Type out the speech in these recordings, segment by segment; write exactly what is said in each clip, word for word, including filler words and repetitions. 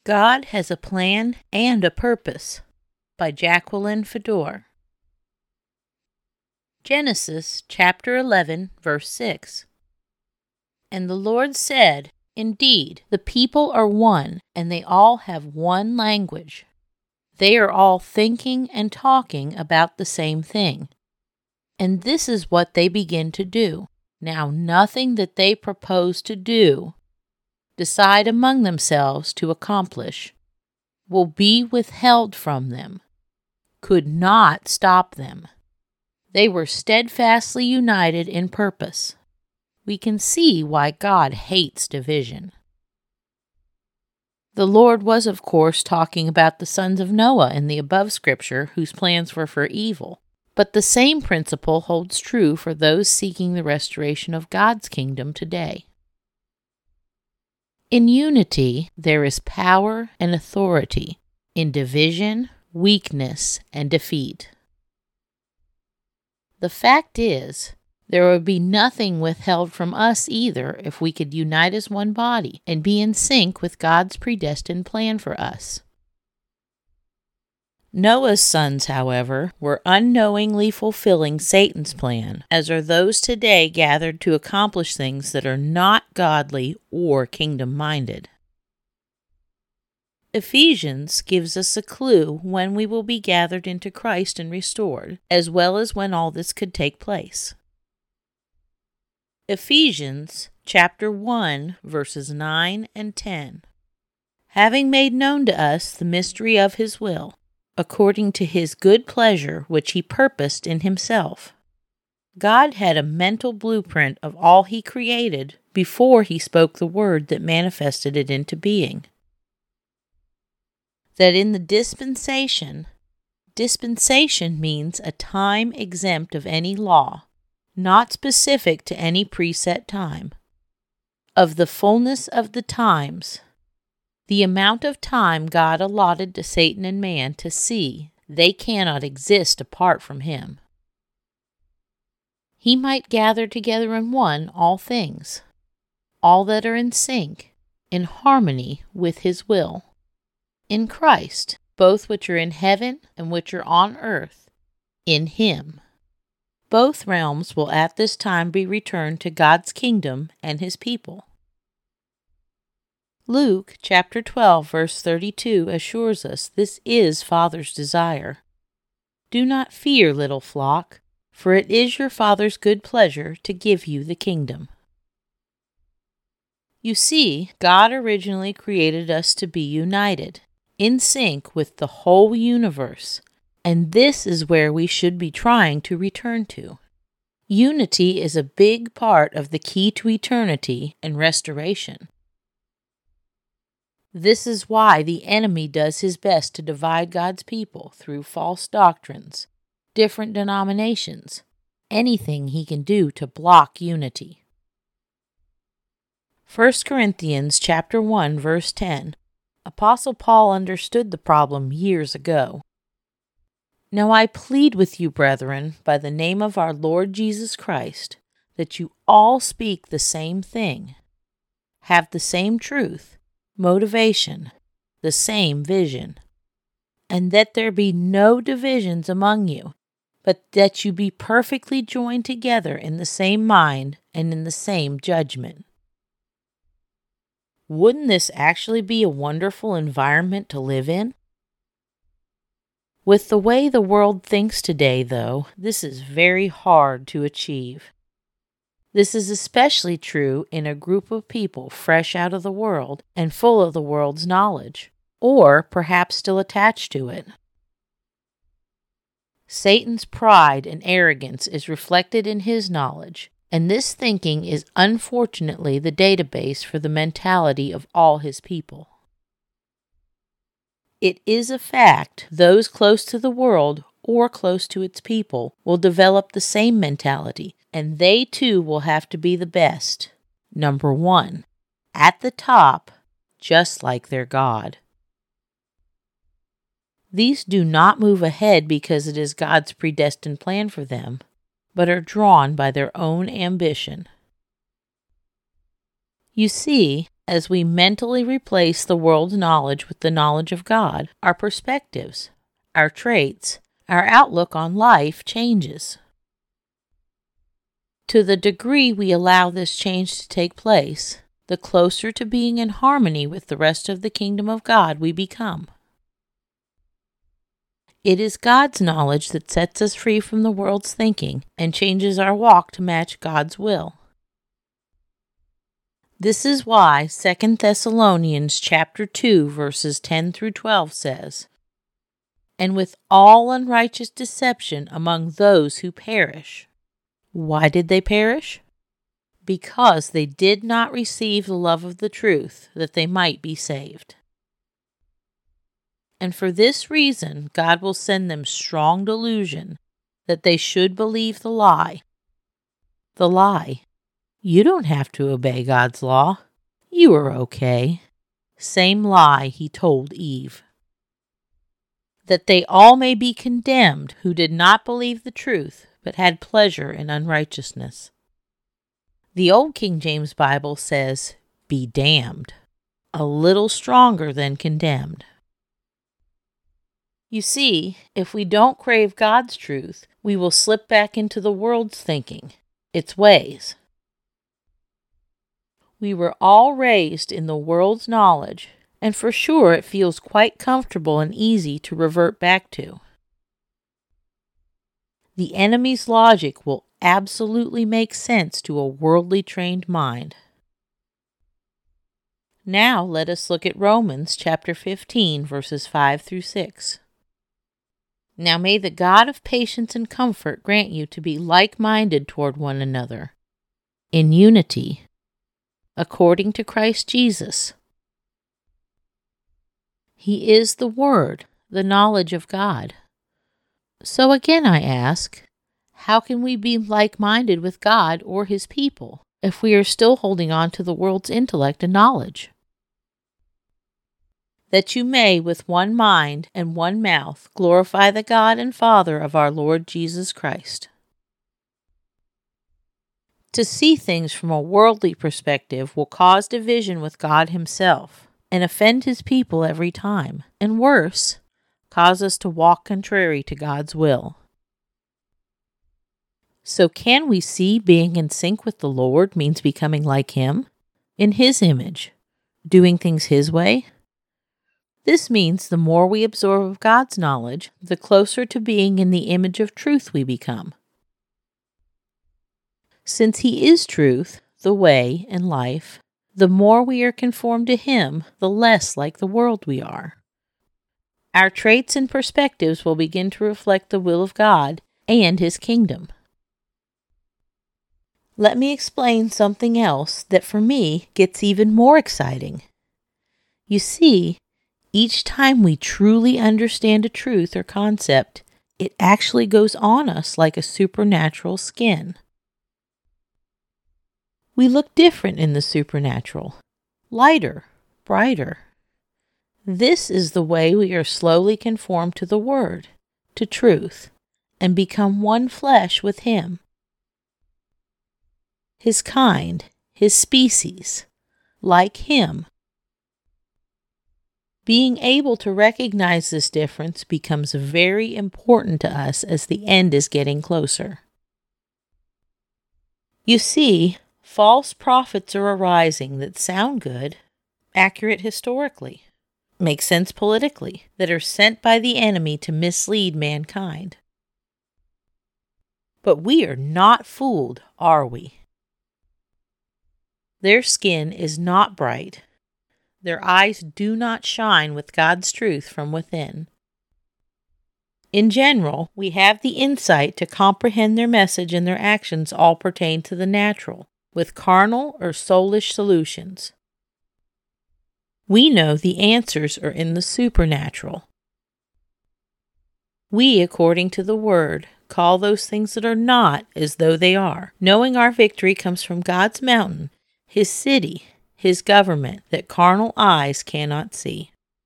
God Has a Plan and a Purpose by Jacqueline Fedor. Genesis chapter eleven, verse six. And the Lord said, Indeed, the people are one, and they all have one language. They are all thinking and talking about the same thing. And this is what they begin to do. Now nothing that they propose to do, decide among themselves to accomplish, will be withheld from them, could not stop them. They were steadfastly united in purpose. We can see why God hates division. The Lord was, of course, talking about the sons of Noah in the above scripture whose plans were for evil. But the same principle holds true for those seeking the restoration of God's kingdom today. In unity, there is power and authority. In division, weakness and defeat. The fact is, there would be nothing withheld from us either if we could unite as one body and be in sync with God's predestined plan for us. Noah's sons, however, were unknowingly fulfilling Satan's plan, as are those today gathered to accomplish things that are not godly or kingdom-minded. Ephesians gives us a clue when we will be gathered into Christ and restored, as well as when all this could take place. Ephesians chapter one, verses nine and ten. Having made known to us the mystery of His will, according to His good pleasure which He purposed in Himself. God had a mental blueprint of all He created before He spoke the word that manifested it into being. That in the dispensation, dispensation means a time exempt of any law, not specific to any preset time. Of the fullness of the times, the amount of time God allotted to Satan and man to see they cannot exist apart from Him. He might gather together in one all things, all that are in sync, in harmony with His will. In Christ, both which are in heaven and which are on earth, in Him. Both realms will at this time be returned to God's kingdom and His people. Luke chapter twelve, verse thirty-two assures us this is Father's desire. Do not fear, little flock, for it is your Father's good pleasure to give you the kingdom. You see, God originally created us to be united, in sync with the whole universe, and this is where we should be trying to return to. Unity is a big part of the key to eternity and restoration. This is why the enemy does his best to divide God's people through false doctrines, different denominations, anything he can do to block unity. First Corinthians chapter one, verse ten. Apostle Paul understood the problem years ago. Now I plead with you, brethren, by the name of our Lord Jesus Christ, that you all speak the same thing, have the same truth, motivation, the same vision, and that there be no divisions among you, but that you be perfectly joined together in the same mind and in the same judgment. Wouldn't this actually be a wonderful environment to live in? With the way the world thinks today, though, this is very hard to achieve. This is especially true in a group of people fresh out of the world and full of the world's knowledge, or perhaps still attached to it. Satan's pride and arrogance is reflected in his knowledge, and this thinking is unfortunately the database for the mentality of all his people. It is a fact those close to the world or close to its people will develop the same mentality, and they too will have to be the best. Number one, at the top, just like their God. These do not move ahead because it is God's predestined plan for them, but are drawn by their own ambition. You see, as we mentally replace the world's knowledge with the knowledge of God, our perspectives, our traits, our outlook on life changes. To the degree we allow this change to take place, the closer to being in harmony with the rest of the kingdom of God we become. It is God's knowledge that sets us free from the world's thinking and changes our walk to match God's will. This is why Second Thessalonians chapter two verses ten through twelve says, "And with all unrighteous deception among those who perish." Why did they perish? Because they did not receive the love of the truth, that they might be saved. And for this reason, God will send them strong delusion, that they should believe the lie. The lie. You don't have to obey God's law. You are okay. Same lie he told Eve. That they all may be condemned who did not believe the truth, but had pleasure in unrighteousness. The Old King James Bible says, "be damned," a little stronger than condemned. You see, if we don't crave God's truth, we will slip back into the world's thinking, its ways. We were all raised in the world's knowledge, and for sure it feels quite comfortable and easy to revert back to. The enemy's logic will absolutely make sense to a worldly trained mind. Now let us look at Romans chapter fifteen, verses five through six. Now may the God of patience and comfort grant you to be like-minded toward one another, in unity, according to Christ Jesus. He is the Word, the knowledge of God. So again I ask, how can we be like-minded with God or His people if we are still holding on to the world's intellect and knowledge? That you may with one mind and one mouth glorify the God and Father of our Lord Jesus Christ. To see things from a worldly perspective will cause division with God Himself and offend His people every time, and worse, cause us to walk contrary to God's will. So can we see being in sync with the Lord means becoming like Him, in His image, doing things His way? This means the more we absorb of God's knowledge, the closer to being in the image of truth we become. Since He is truth, the way, and life, the more we are conformed to Him, the less like the world we are. Our traits and perspectives will begin to reflect the will of God and His kingdom. Let me explain something else that for me gets even more exciting. You see, each time we truly understand a truth or concept, it actually goes on us like a supernatural skin. We look different in the supernatural, lighter, brighter. This is the way we are slowly conformed to the Word, to truth, and become one flesh with Him. His kind, His species, like Him. Being able to recognize this difference becomes very important to us as the end is getting closer. You see, false prophets are arising that sound good, accurate historically, make sense politically, that are sent by the enemy to mislead mankind. But we are not fooled, are we? Their skin is not bright. Their eyes do not shine with God's truth from within. In general, we have the insight to comprehend their message and their actions all pertain to the natural, with carnal or soulish solutions. We know the answers are in the supernatural. We, according to the Word, call those things that are not as though they are, knowing our victory comes from God's mountain, His city, His government, that carnal eyes cannot see.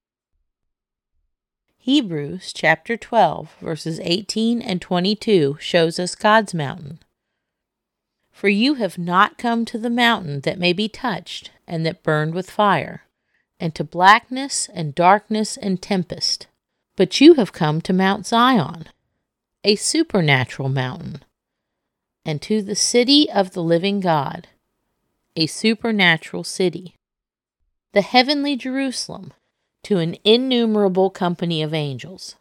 Hebrews chapter twelve, verses eighteen and twenty-two shows us God's mountain. For you have not come to the mountain that may be touched, and that burned with fire, and to blackness and darkness and tempest, but you have come to Mount Zion, a supernatural mountain, and to the city of the living God, a supernatural city, the heavenly Jerusalem, to an innumerable company of angels.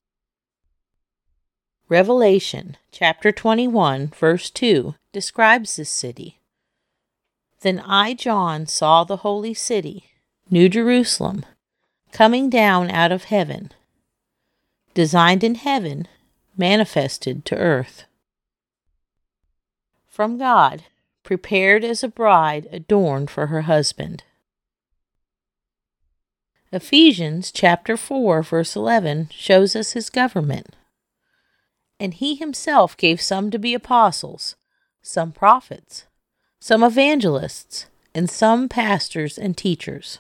Revelation chapter twenty-one, verse two, describes this city. Then I, John, saw the holy city, New Jerusalem, coming down out of heaven, designed in heaven, manifested to earth. From God, prepared as a bride adorned for her husband. Ephesians chapter four, verse eleven shows us his government. And he himself gave some to be apostles, some prophets, some evangelists, and some pastors and teachers.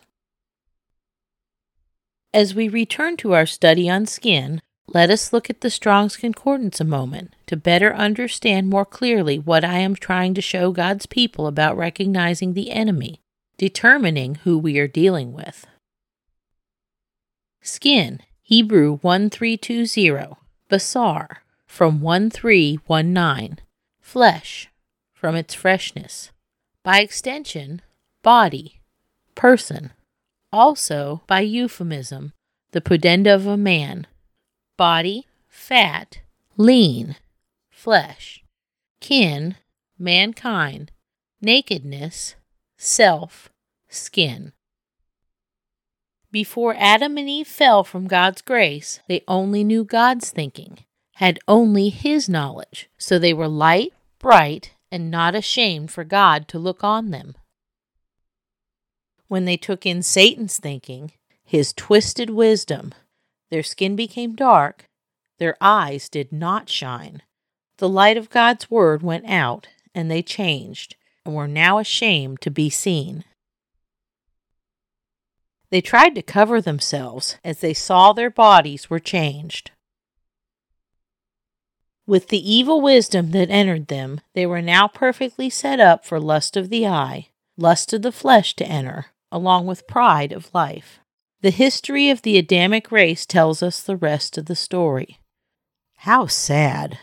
As we return to our study on skin, let us look at the Strong's Concordance a moment to better understand more clearly what I am trying to show God's people about recognizing the enemy, determining who we are dealing with. Skin, Hebrew one three two zero, basar, from one three one nine, flesh, from its freshness. By extension, body, person, also by euphemism, the pudenda of a man, body, fat, lean, flesh, kin, mankind, nakedness, self, skin. Before Adam and Eve fell from God's grace, they only knew God's thinking, had only His knowledge, so they were light, bright, and not ashamed for God to look on them. When they took in Satan's thinking, his twisted wisdom, their skin became dark, their eyes did not shine. The light of God's word went out, and they changed, and were now ashamed to be seen. They tried to cover themselves as they saw their bodies were changed. With the evil wisdom that entered them, they were now perfectly set up for lust of the eye, lust of the flesh to enter, along with pride of life. The history of the Adamic race tells us the rest of the story. How sad!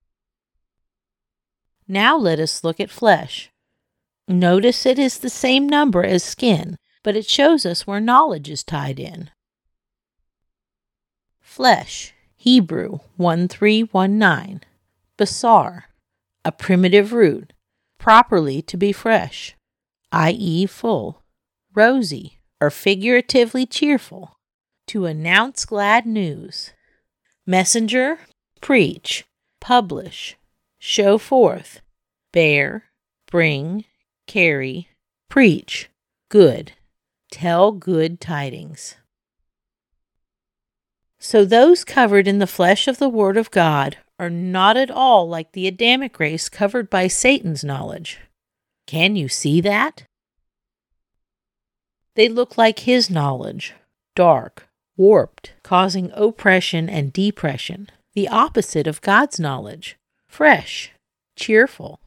Now let us look at flesh. Notice it is the same number as skin, but it shows us where knowledge is tied in. Flesh, Hebrew one three one nine, basar, a primitive root, properly to be fresh, that is full, rosy, or figuratively cheerful, to announce glad news, messenger, preach, publish, show forth, bear, bring, carry, preach, good, tell good tidings. So those covered in the flesh of the Word of God are not at all like the Adamic race covered by Satan's knowledge. Can you see that? They look like his knowledge, dark, warped, causing oppression and depression, the opposite of God's knowledge, fresh, cheerful.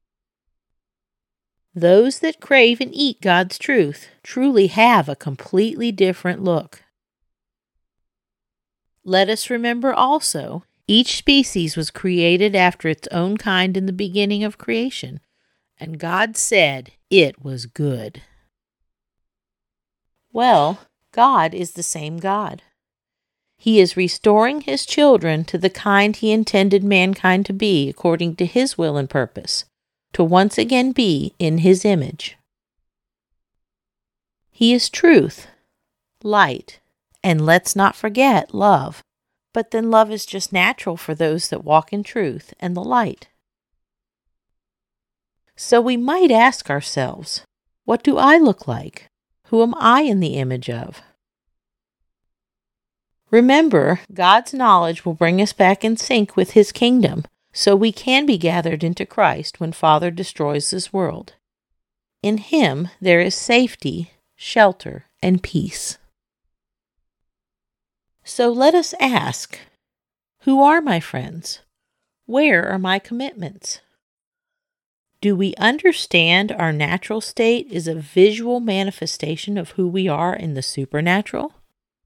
Those that crave and eat God's truth truly have a completely different look. Let us remember also, each species was created after its own kind in the beginning of creation, and God said it was good. Well, God is the same God. He is restoring His children to the kind He intended mankind to be according to His will and purpose, to once again be in His image. He is truth, light, and let's not forget love. But then love is just natural for those that walk in truth and the light. So we might ask ourselves, what do I look like? Who am I in the image of? Remember, God's knowledge will bring us back in sync with His kingdom, so we can be gathered into Christ when Father destroys this world. In Him there is safety, shelter, and peace. So let us ask, who are my friends? Where are my commitments? Do we understand our natural state is a visual manifestation of who we are in the supernatural?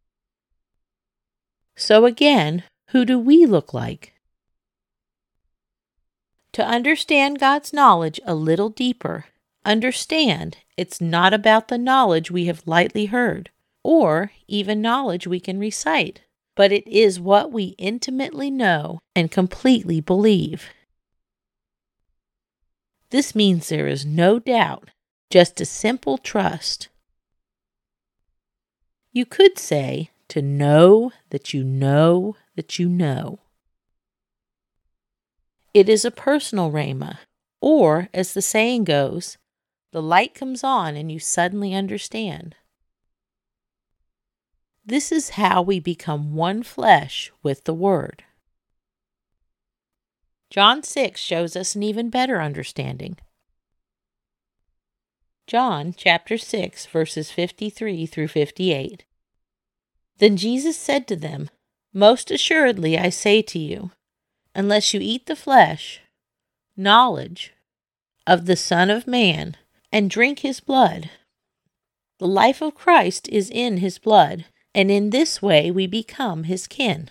So again, who do we look like? To understand God's knowledge a little deeper, understand it's not about the knowledge we have lightly heard, or even knowledge we can recite, but it is what we intimately know and completely believe. This means there is no doubt, just a simple trust. You could say to know that you know that you know. It is a personal rhema, or as the saying goes, the light comes on and you suddenly understand. This is how we become one flesh with the Word. John six shows us an even better understanding. John chapter six, verses fifty-three through fifty-eight. Then Jesus said to them, Most assuredly I say to you, unless you eat the flesh, knowledge of the Son of Man, and drink his blood, the life of Christ is in his blood, and in this way we become his kin.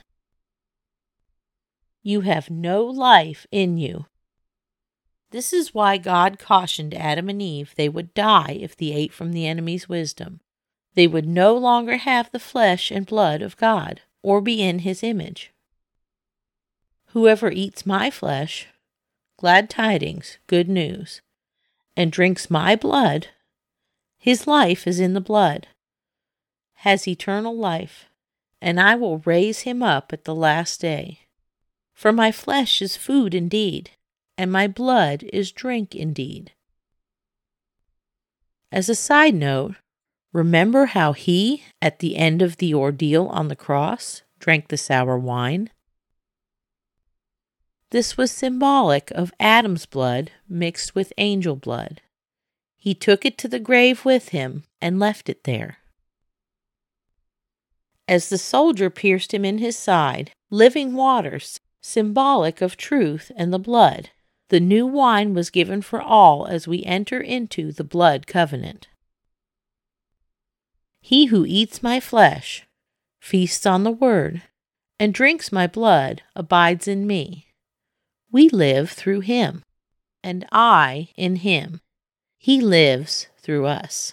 You have no life in you. This is why God cautioned Adam and Eve they would die if they ate from the enemy's wisdom. They would no longer have the flesh and blood of God, or be in his image. Whoever eats my flesh, glad tidings, good news, and drinks my blood, his life is in the blood, has eternal life, and I will raise him up at the last day. For my flesh is food indeed, and my blood is drink indeed. As a side note, remember how he, at the end of the ordeal on the cross, drank the sour wine? This was symbolic of Adam's blood mixed with angel blood. He took it to the grave with him and left it there. As the soldier pierced him in his side, living waters, symbolic of truth and the blood, the new wine was given for all as we enter into the blood covenant. He who eats my flesh, feasts on the word, and drinks my blood abides in me. We live through him, and I in him. He lives through us.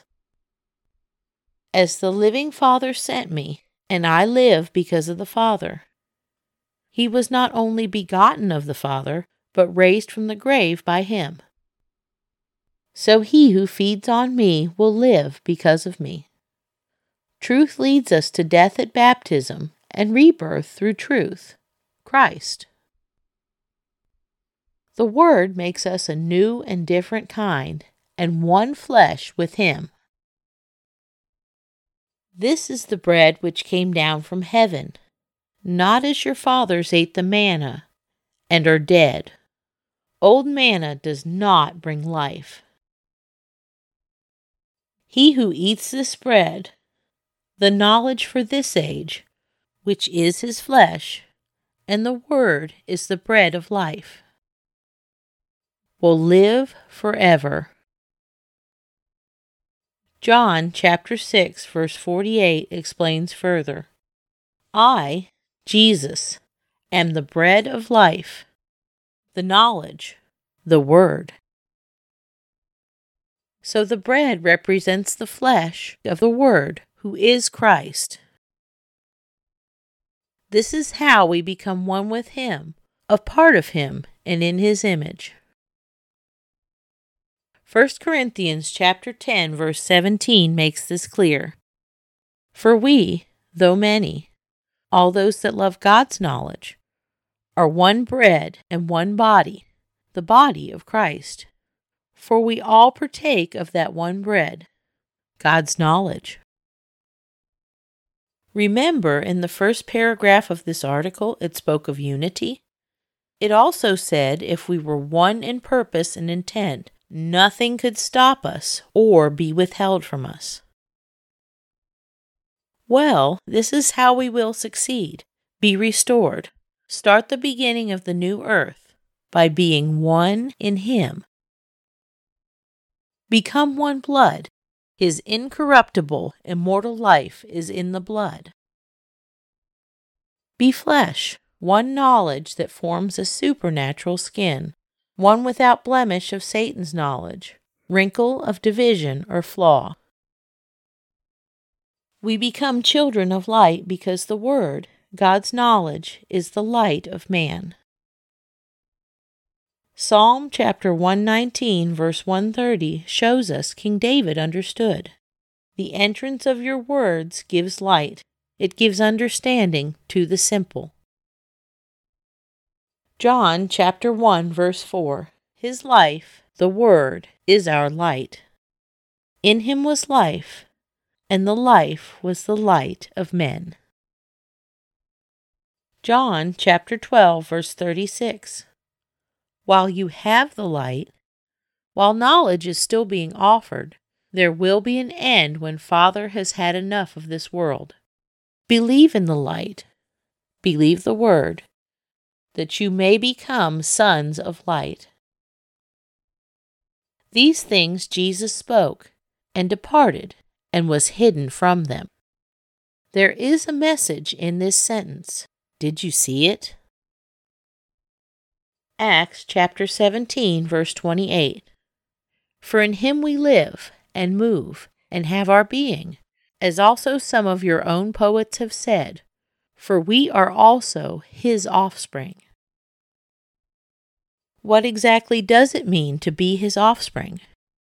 As the living Father sent me, and I live because of the Father. He was not only begotten of the Father, but raised from the grave by him. So he who feeds on me will live because of me. Truth leads us to death at baptism and rebirth through truth, Christ. The Word makes us a new and different kind, and one flesh with him. This is the bread which came down from heaven, not as your fathers ate the manna, and are dead. Old manna does not bring life. He who eats this bread, the knowledge for this age, which is his flesh, and the Word is the bread of life, will live forever. John chapter six, verse forty-eight explains further. I, Jesus, am the bread of life, the knowledge, the Word. So the bread represents the flesh of the Word, who is Christ. This is how we become one with him, a part of him, and in his image. First Corinthians chapter ten, verse seventeen makes this clear. For we, though many, all those that love God's knowledge, are one bread and one body, the body of Christ. For we all partake of that one bread, God's knowledge. Remember, in the first paragraph of this article, it spoke of unity. It also said if we were one in purpose and intent, nothing could stop us or be withheld from us. Well, this is how we will succeed, be restored, start the beginning of the new earth by being one in Him. Become one blood. His incorruptible, immortal life is in the blood. Be flesh, one knowledge that forms a supernatural skin, one without blemish of Satan's knowledge, wrinkle of division or flaw. We become children of light because the Word, God's knowledge, is the light of man. Psalm chapter one nineteen, verse one thirty shows us King David understood. The entrance of your words gives light. It gives understanding to the simple. John chapter one, verse four. His life, the Word, is our light. In him was life, and the life was the light of men. John chapter twelve, verse thirty-six. While you have the light, while knowledge is still being offered, there will be an end when Father has had enough of this world. Believe in the light, believe the Word, that you may become sons of light. These things Jesus spoke, and departed, and was hidden from them. There is a message in this sentence. Did you see it? Acts chapter seventeen, verse twenty-eight. For in him we live, and move, and have our being, as also some of your own poets have said, for we are also his offspring. What exactly does it mean to be his offspring?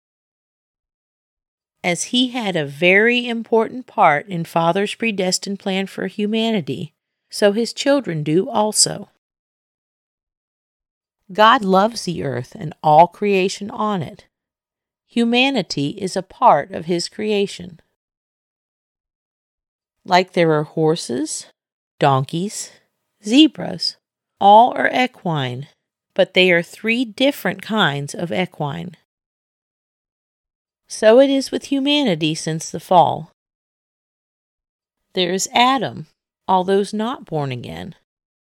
As he had a very important part in Father's predestined plan for humanity, so his children do also. God loves the earth and all creation on it. Humanity is a part of his creation. Like there are horses, donkeys, zebras, all are equine, but they are three different kinds of equine. So it is with humanity since the fall. There is Adam, all those not born again.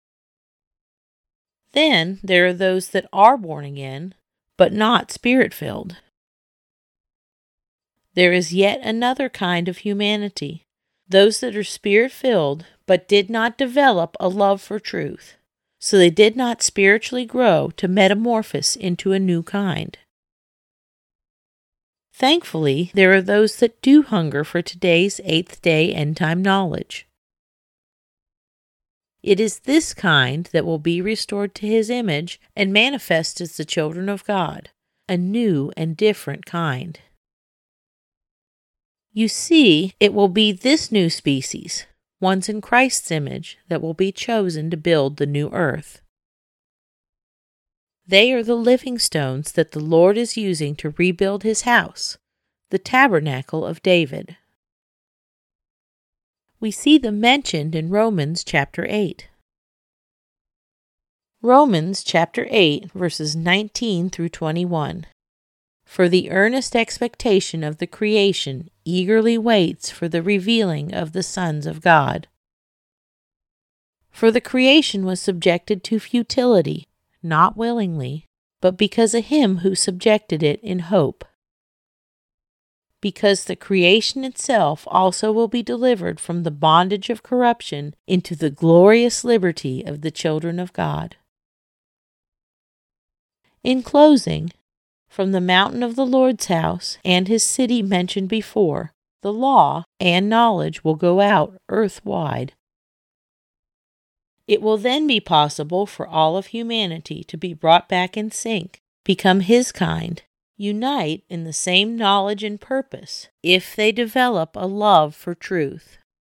Then there are those that are born again, but not spirit-filled. There is yet another kind of humanity, those that are spirit-filled, but did not develop a love for truth, so they did not spiritually grow to metamorphose into a new kind. Thankfully, there are those that do hunger for today's eighth-day end-time knowledge. It is this kind that will be restored to his image and manifest as the children of God, a new and different kind. You see, it will be this new species, ones in Christ's image, that will be chosen to build the new earth. They are the living stones that the Lord is using to rebuild his house, the tabernacle of David. We see them mentioned in Romans chapter eight. Romans chapter eight, verses nineteen through twenty-one. For the earnest expectation of the creation eagerly waits for the revealing of the sons of God. For the creation was subjected to futility, not willingly, but because of him who subjected it in hope. Because the creation itself also will be delivered from the bondage of corruption into the glorious liberty of the children of God. In closing, from the mountain of the Lord's house and his city mentioned before, the law and knowledge will go out earth-wide. It will then be possible for all of humanity to be brought back in sync, become his kind, unite in the same knowledge and purpose, if they develop a love for truth.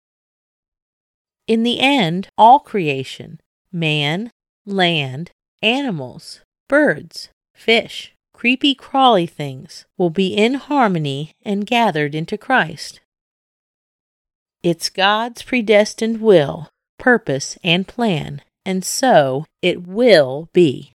In the end, all creation, man, land, animals, birds, fish, creepy crawly things, will be in harmony and gathered into Christ. It's God's predestined will, purpose, and plan, and so it will be.